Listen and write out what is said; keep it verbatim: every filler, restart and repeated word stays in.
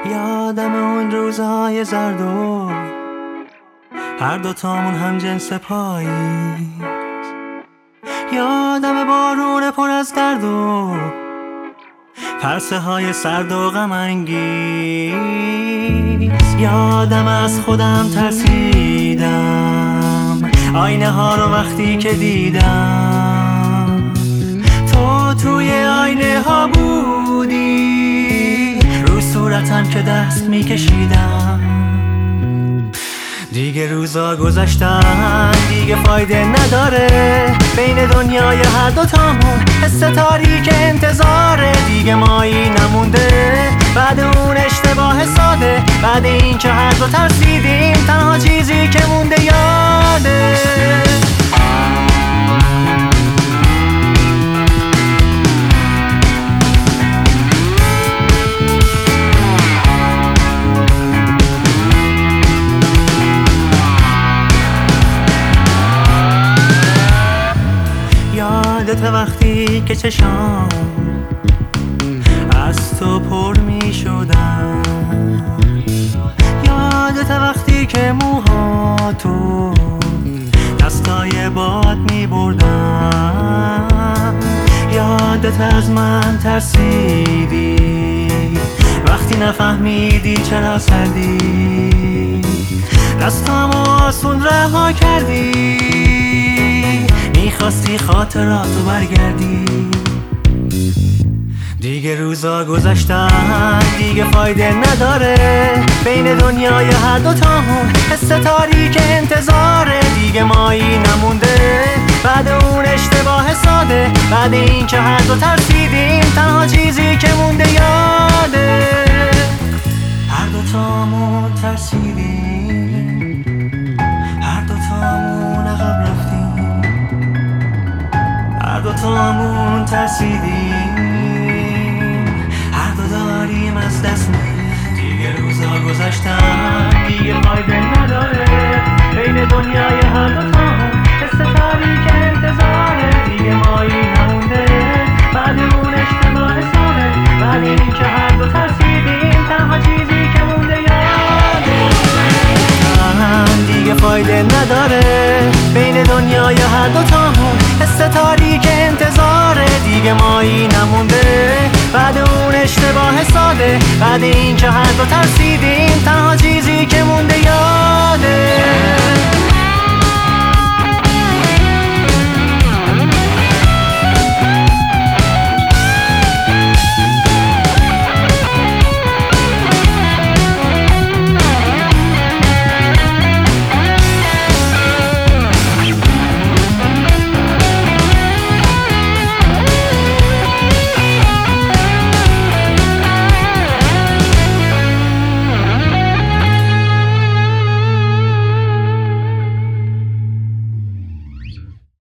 یادم اون روزهای زرد و هر دوتامون هم جنس پاییز. یادم بارون پر از درد و پرسه های سرد و غم انگیز. یادم از خودم ترسیدم آینه ها رو وقتی که دیدم، تو توی آینه ها بودی رو صورتم که دست میکشیدم. دیگه روزا گذشتن دیگه فایده نداره، بین دنیای هر دوتامون حس تاریک انتظاره. دیگه مایی نمونده بعد اون اشتباه ساده، بعد این که هر دو ترسیدیم تنها چیزی که مونده یاده. یادت وقتی که چشام از تو پر می شدن، یادت وقتی که موها تو دستای باد می بردن، یادت از من ترسیدی وقتی نفهمیدی چرا سردی، دستامو آسون رها کردی میخواستی خاطراتو برگردی. دیگه روزا گذشتن دیگه فایده نداره، بین دنیای هر دوتامون حس تاریک انتظاره. دیگه مایی نمونده بعد اون اشتباه ساده، بعد این که هر دو ترسیدیم تنها چیزی که مونده یاده. هر دوتامون ترسیدیم، هر دوتامون عقب رفتیم، هر دوتامون ترسیدیم، هر دو داریم از دست میدیم. دیگه روزا گذشتن دیگه فایده نداره، بین دنیای هر دوتامون حس تاریک انتظاره. دیگه مایی نمونده بعد اون اشتباه ساده، بعد این که هر دو ترسیدیم تنها چیزی که مونده یاده. دیگه فایده نداره، بین دنیای هر دوتامون حس تاریک انتظاره. دیگه مایی نمونده بعد اون اشتباه ساده، بعد این که هر دو ترسیدیم تنها چیزی که مونده یاده.